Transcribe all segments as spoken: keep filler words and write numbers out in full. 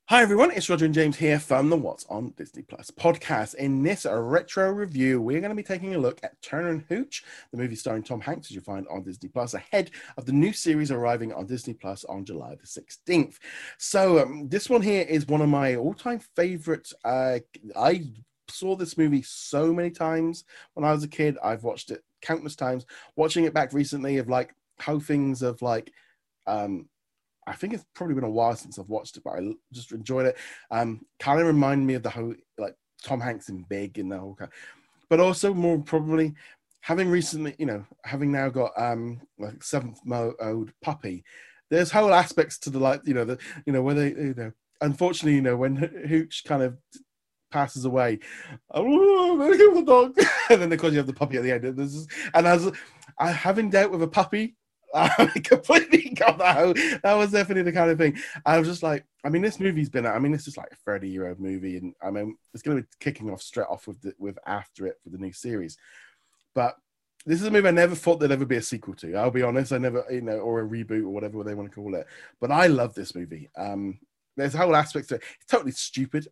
Hi everyone, it's Roger and James here from the What's on Disney Plus podcast. In this retro review, we're going to be taking a look at Turner and Hooch, the movie starring Tom Hanks, as you find on Disney Plus, ahead of the new series arriving on Disney Plus on July the sixteenth. So um, this one here is one of my all-time favorites. Uh, I saw this movie so many times when I was a kid. I've watched it countless times. Watching it back recently of like how things of like um I think it's probably been a while since I've watched it, but I just enjoyed it. Um, kind of remind me of the whole like Tom Hanks in Big and the whole kind, but also more probably having recently, you know, having now got um like seventh old puppy. There's whole aspects to the like, you know, the you know where they, you know, unfortunately, you know, when Hooch kind of passes away, oh, I'm gonna kill the dog, and then of course you have the puppy at the end. And, this is, and as I having dealt with a puppy. I completely got that. That was definitely the kind of thing. I was just like, I mean, this movie's been, I mean, this is like a thirty-year-old movie, and I mean, it's going to be kicking off straight off with the, with after it for the new series. But this is a movie I never thought there'd ever be a sequel to. I'll be honest, I never, you know, or a reboot or whatever they want to call it. But I love this movie. Um, there's whole aspects to it. It's totally stupid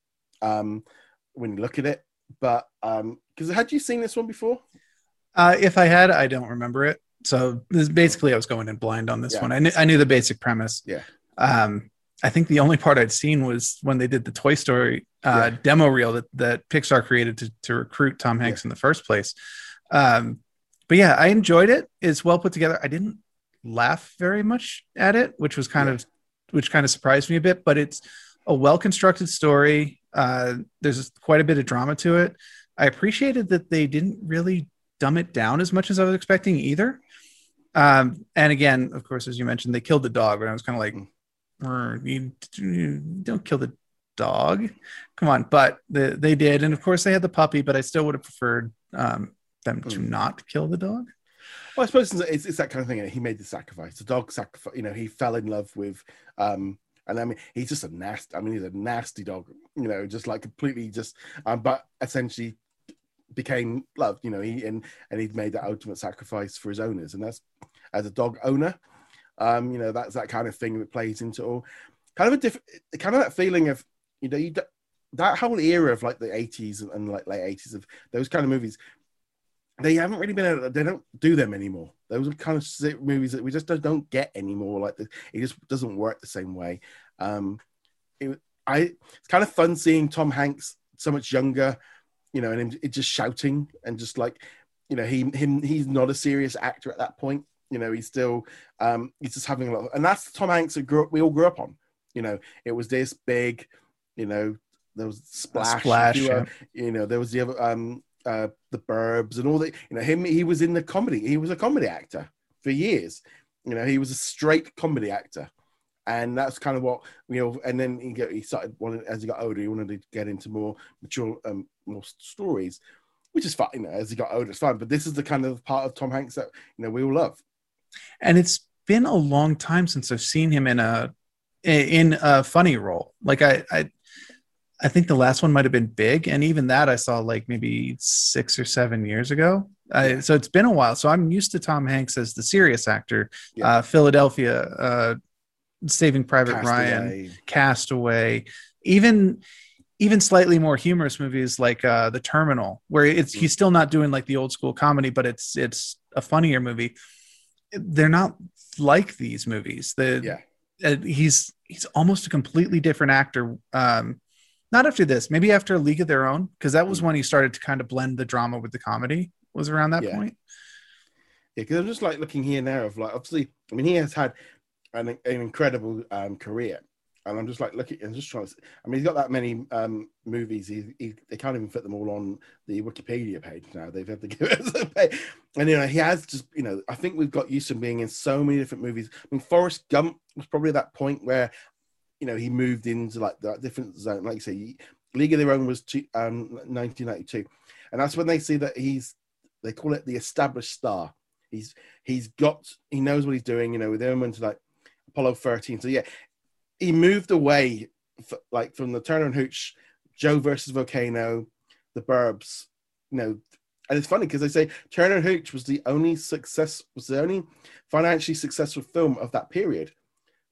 um, when you look at it. But um, because had you seen this one before? Uh, if I had, I don't remember it. So this basically, I was going in blind on this Yeah. one. I knew, I knew the basic premise. Yeah. Um, I think the only part I'd seen was when they did the Toy Story uh, Yeah. demo reel that, that Pixar created to, to recruit Tom Hanks Yeah. in the first place. Um, but yeah, I enjoyed it. It's well put together. I didn't laugh very much at it, which was kind Yeah. of, which kind of surprised me a bit, but it's a well-constructed story. Uh, there's quite a bit of drama to it. I appreciated that they didn't really dumb it down as much as I was expecting either. Um, and again, of course, as you mentioned, they killed the dog, but I was kind of like, mm. you, you don't kill the dog. Come on. But the, they did. And of course they had the puppy, but I still would have preferred um, them mm. to not kill the dog. Well, I suppose it's, it's that kind of thing. He made the sacrifice. The dog sacrifice. You know, he fell in love with, um, and I mean, he's just a nasty. I mean, he's a nasty dog. You know, just like completely just. Um, but essentially, became loved. You know, he and and he'd made that ultimate sacrifice for his owners, and that's as a dog owner. Um, you know, that's that kind of thing that plays into all. Kind of a different, kind of that feeling of, you know, you that whole era of like the eighties and, and like late eighties of those kind of movies. They haven't really been able to, they don't do them anymore. Those are kind of movies that we just don't, don't get anymore. Like the, it just doesn't work the same way. Um, it, I it's kind of fun seeing Tom Hanks so much younger, you know, and him it just shouting and just like, you know, he him he's not a serious actor at that point. You know, he's still um, he's just having a lot, of, and that's Tom Hanks that grew up, we all grew up on. You know, it was this big, you know, there was Splash, Splash you, yeah. you know, there was the other. Um, Uh, the Burbs and all that, you know, him, he was in the comedy, he was a comedy actor for years, you know, he was a straight comedy actor, and that's kind of what, you know, and then he, get, he started wanting, as he got older, he wanted to get into more mature, um, more stories, which is fine, you know, as he got older, it's fine, but this is the kind of part of Tom Hanks that, you know, we all love. And it's been a long time since I've seen him in a, in a funny role. Like I, I, I think the last one might have been Big, and even that I saw like maybe six or seven years ago. Yeah. I, so it's been a while. So I'm used to Tom Hanks as the serious actor. Yeah. Uh, Philadelphia, uh, Saving Private Castaway. Ryan, Castaway, even even slightly more humorous movies like uh, The Terminal, where it's mm. he's still not doing like the old school comedy, but it's it's a funnier movie. They're not like these movies. The yeah, uh, he's he's almost a completely different actor. Um, Not after this, maybe after League of Their Own, because that was mm. when he started to kind of blend the drama with the comedy, was around that yeah. point. Yeah, because I'm just like looking here now of like, obviously, I mean, he has had an, an incredible um, career. And I'm just like looking and just trying to, I mean, he's got that many um, movies. He, he, they can't even fit them all on the Wikipedia page now. They've had to give us a pay. And, you know, he has just, you know, I think we've got used to him being in so many different movies. I mean, Forrest Gump was probably that point where, you know, he moved into like that different zone. Like you say, League of Their Own was um, nineteen ninety-two. And that's when they see that he's, they call it the established star. He's, he's got, he knows what he's doing, you know, with him into like Apollo thirteen. So yeah, he moved away f- like from the Turner and Hooch, Joe versus Volcano, the Burbs, you know. And it's funny because they say Turner and Hooch was the only success, was the only financially successful film of that period.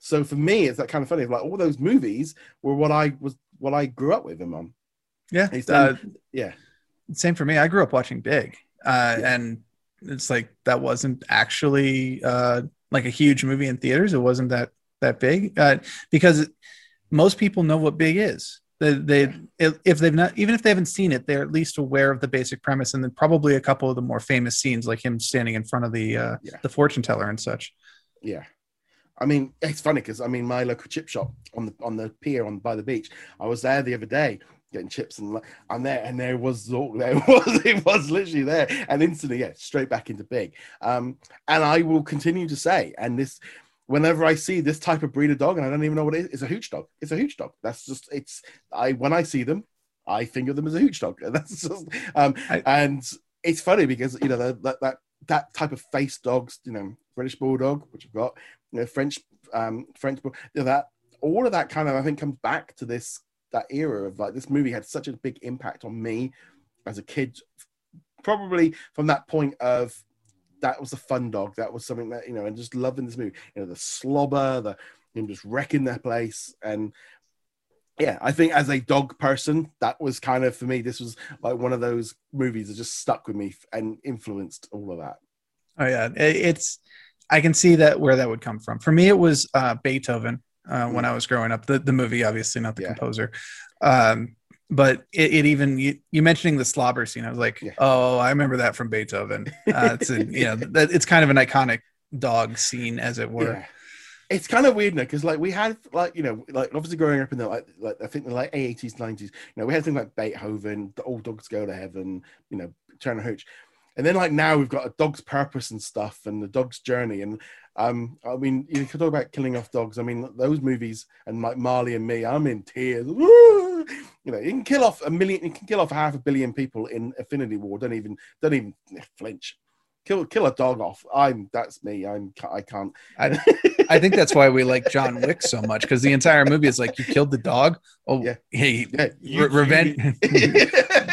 So for me, it's that kind of funny. Like all those movies were what I was, what I grew up with him on. Yeah, He's uh, done, yeah. same for me. I grew up watching Big, uh, Yeah. and it's like that wasn't actually uh, like a huge movie in theaters. It wasn't that that big uh, because most people know what Big is. They, they Yeah. if if they've not, even if they haven't seen it, they're at least aware of the basic premise, and then probably a couple of the more famous scenes, like him standing in front of the uh, Yeah. the fortune teller and such. Yeah. I mean, it's funny because I mean, my local chip shop on the on the pier on by the beach. I was there the other day getting chips, and I'm there, and there was there was it was literally there, and instantly, yeah, straight back into Big. Um, and I will continue to say, and this, whenever I see this type of breed of dog, and I don't even know what it is, it's a hooch dog. It's a hooch dog. That's just it's. I when I see them, I think of them as a hooch dog, and that's just. Um, I, and it's funny because you know that that that, that type of face dogs, you know, British Bulldog, which I've got. You know, French, um, French, you know, that all of that kind of I think comes back to this that era of like this movie had such a big impact on me as a kid, probably from that point of that was a fun dog, that was something that you know, and just loving this movie, you know, the slobber, the him just wrecking their place, and yeah, I think as a dog person, that was kind of for me. This was like one of those movies that just stuck with me and influenced all of that. oh yeah, it, it's. I can see that where that would come from. For me, it was uh, Beethoven uh, when Mm. I was growing up. The the movie, obviously, not the Yeah. composer. Um, but it, it even you, you mentioning the slobber scene, I was like, Yeah. oh, I remember that from Beethoven. Uh, it's a, you know that it's kind of an iconic dog scene, as it were. Yeah. It's kind of weird now because like we had like you know like obviously growing up in the like like I think the like eighties nineties, you know, we had things like Beethoven, the Old Dogs Go to Heaven, you know, Turner Hooch, and then like now we've got a dog's purpose and stuff and the dog's journey, and um I mean you can talk about killing off dogs. I mean those movies and like Marley and Me, I'm in tears. Woo! You know, you can kill off a million, you can kill off half a billion people in Infinity War. Don't even don't even flinch. Kill kill a dog off. I'm that's me. I'm I can't. I, I think that's why we like John Wick so much, because the entire movie is like you killed the dog. Oh, Yeah. hey, Yeah, you- re- revenge. you-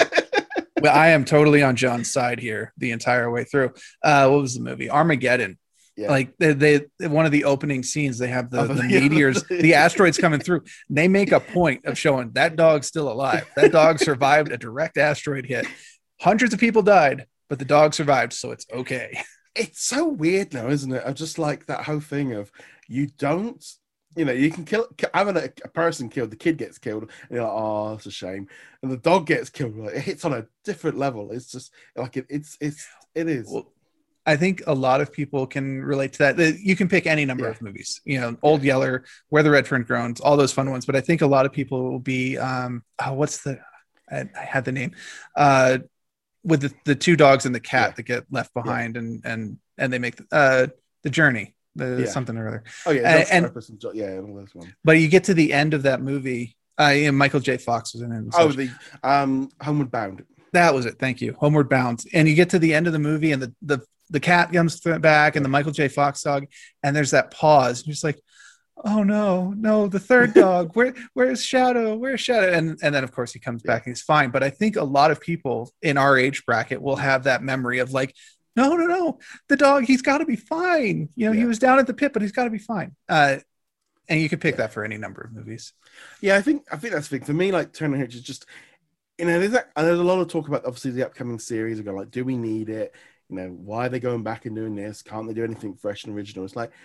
Well, I am totally on John's side here the entire way through. Uh, what was the movie? Armageddon. Yeah. Like they, they, one of the opening scenes, they have the, Oh, the yeah. meteors, the asteroids coming through. They make a point of showing that dog's still alive. That dog survived a direct asteroid hit. Hundreds of people died, but the dog survived, so it's okay. It's so weird now, isn't it? I just like that whole thing of you don't, you know, you can kill having a, a person killed, the kid gets killed, and you're like, oh, it's a shame, and the dog gets killed. Like, it hits on a different level. It's just like it, it's it's it is. Well, I think a lot of people can relate to that. You can pick any number Yeah. of movies, you know, Old Yeller, Where the Red Fern Grows, all those fun ones. But I think a lot of people will be, um, oh, what's the, I, I had the name, uh, with the, the two dogs and the cat Yeah. that get left behind, and and and they make uh, the journey, the Yeah. something or other. Oh yeah, and- Dog's and- Purpose and jo- yeah, and all those ones. But you get to the end of that movie, uh, and Michael J. Fox was in it. and Oh, such. the um, Homeward Bound. That was it. Thank you. Homeward Bound. And you get to the end of the movie, and the the the cat comes th- back, and the Michael J. Fox dog, and there's that pause. You're just like, oh no, no, the third dog. Where where's Shadow? Where's Shadow? And and then of course he comes back and he's fine. But I think a lot of people in our age bracket will have that memory of like, no, no, no, the dog, he's got to be fine. You know, Yeah. he was down at the pit, but he's got to be fine. Uh, and you could pick Yeah. that for any number of movies. Yeah, I think I think that's the thing for me. Like Turner Hitch is just, you know, there's that, and there's a lot of talk about obviously the upcoming series. Are going like, do we need it? You know, why are they going back and doing this? Can't they do anything fresh and original? It's like,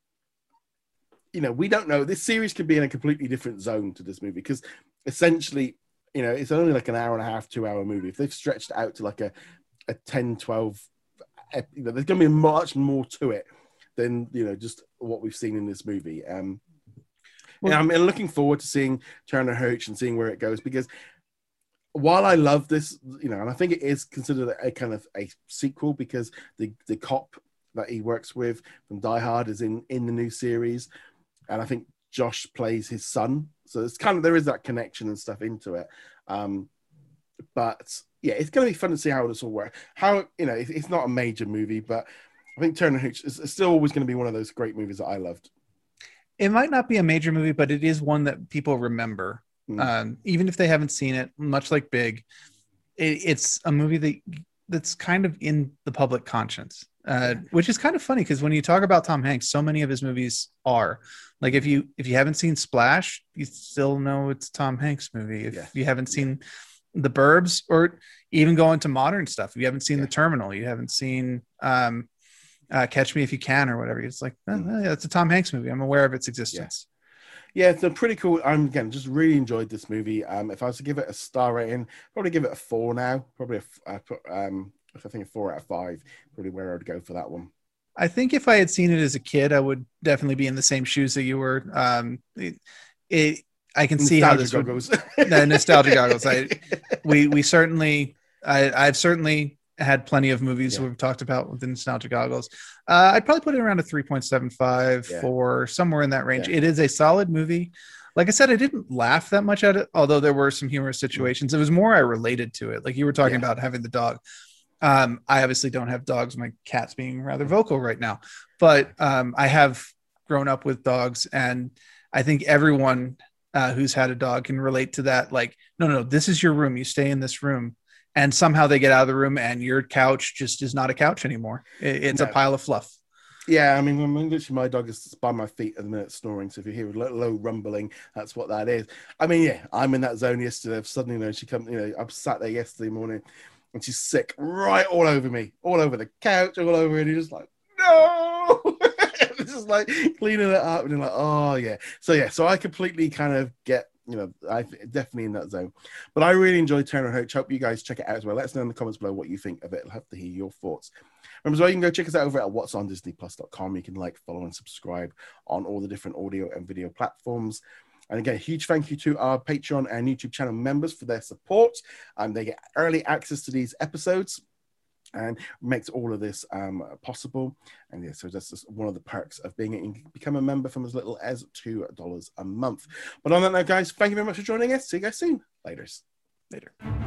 you know, we don't know. This series could be in a completely different zone to this movie because essentially, you know, it's only like an hour and a half, two hour movie. If they've stretched it out to like a, a ten, twelve, you know, there's going to be much more to it than, you know, just what we've seen in this movie. Um, Well- and I'm looking forward to seeing Turner Hoach and seeing where it goes because while I love this, you know, and I think it is considered a kind of a sequel because the, the cop that he works with from Die Hard is in, in the new series. And I think Josh plays his son. So it's kind of, there is that connection and stuff into it. Um, but yeah, it's going to be fun to see how this all works. How, you know, it, it's not a major movie, but I think Turner Hooch is is still always going to be one of those great movies that I loved. It might not be a major movie, but it is one that people remember. Mm. Um, even if they haven't seen it, much like Big, it, it's a movie that that's kind of in the public conscience. uh, Yeah. which is kind of funny because when you talk about Tom Hanks, so many of his movies are like if you if you haven't seen Splash, you still know it's a Tom Hanks movie. If Yeah. you haven't seen The Burbs, or even going to modern stuff, you haven't seen Yeah. The Terminal, you haven't seen um, uh, Catch Me If You Can or whatever. It's like oh, Mm. yeah, it's a Tom Hanks movie. I'm aware of its existence. Yeah, it's a pretty cool. I'm again just really enjoyed this movie. Um, if I was to give it a star rating, probably give it a four now. Probably a, f- I put um, I think a four out of five. Probably where I'd go for that one. I think if I had seen it as a kid, I would definitely be in the same shoes that you were. Um, it, it I can see how this goggles. would uh, nostalgia goggles. I we we certainly I I've certainly had plenty of movies Yeah. we've talked about with the nostalgia goggles. Uh, I'd probably put it around a three point seven five Yeah. for somewhere in that range. Yeah. It is a solid movie. Like I said, I didn't laugh that much at it, although there were some humorous situations. It was more I related to it. Like you were talking Yeah. about having the dog. Um, I obviously don't have dogs. My cat's being rather vocal right now, but um, I have grown up with dogs, and I think everyone uh, who's had a dog can relate to that. Like, no, no, this is your room. You stay in this room, and somehow they get out of the room, and your couch just is not a couch anymore. It, it's No. a pile of fluff. Yeah, I mean, when literally my dog is by my feet at the minute snoring. So if you hear a low, low rumbling, that's what that is. I mean, yeah, I'm in that zone yesterday. Suddenly, you know, she come, you know, I was sat there yesterday morning, and she's sick right all over me, all over the couch, all over, and you're just like, no. It's just like cleaning it up, and you're like, oh yeah. So yeah, so I completely kind of get. You know, I definitely in that zone, but I really enjoyed Turner and Hooch. Hope you guys check it out as well. Let us know in the comments below what you think of it. I'll have to hear your thoughts. Remember as well, you can go check us out over at what's on disney plus dot com. You can like, follow, and subscribe on all the different audio and video platforms. And again, a huge thank you to our Patreon and YouTube channel members for their support. Um, they get early access to these episodes and makes all of this um, possible. And yeah, so that's just one of the perks of being it. You can become a member from as little as two dollars a month. But on that note, guys, thank you very much for joining us. See you guys soon. Laters. Later.